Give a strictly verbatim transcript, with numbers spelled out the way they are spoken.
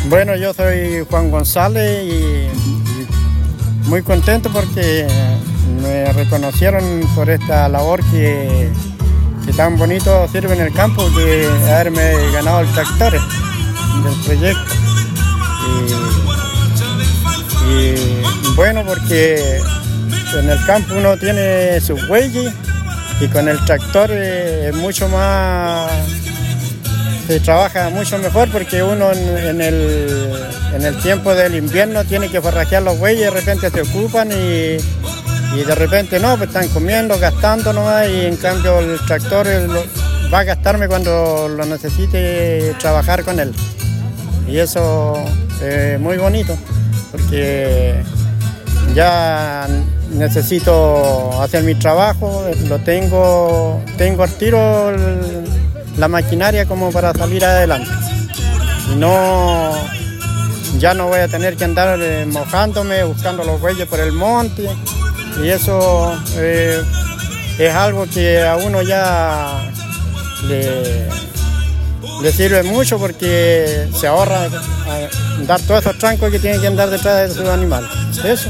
Bueno, yo soy Juan González y, y muy contento porque me reconocieron por esta labor que, que tan bonito sirve en el campo, que haberme ganado el tractor del proyecto. Y, y bueno, porque en el campo uno tiene sus bueyes y con el tractor es mucho más, se trabaja mucho mejor, porque uno en, en, el, en el tiempo del invierno tiene que forrajear los bueyes, de repente se ocupan y, y de repente no, pues están comiendo, gastando nomás, y en cambio el tractor lo, va a gastarme cuando lo necesite trabajar con él. Y eso es muy bonito, porque ya necesito hacer mi trabajo, lo tengo, tengo al tiro el, la maquinaria como para salir adelante. Y no, ya no voy a tener que andar eh, mojándome, buscando los bueyes por el monte. Y eso eh, es algo que a uno ya le, le sirve mucho, porque se ahorra dar todos esos trancos que tiene que andar detrás de sus animales. Eso.